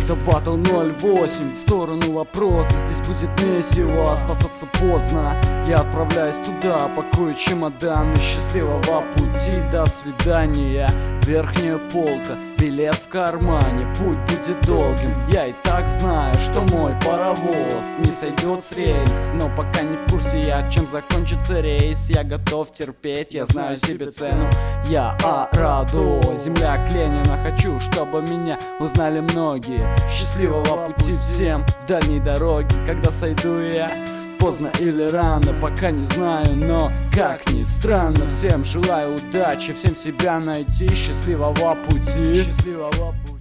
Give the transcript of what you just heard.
Это батл 08, в сторону вопроса. Здесь будет месиво, спасаться поздно. Я отправляюсь туда, пакую чемоданы. Счастливого пути, до свидания. Верхняя полка, билет в кармане. Путь будет долгим, я и так знаю, что мой паровоз не сойдет с рельс. Но пока не в курсе я, чем закончится рейс. Я готов терпеть, я знаю себе цену. Я Арадо, земляк Ленина. Хочу, чтобы меня узнали многие. Счастливого пути всем в дальней дороге. Когда сойду я, поздно или рано, пока не знаю, но как ни странно. Всем желаю удачи, всем себя найти. Счастливого пути.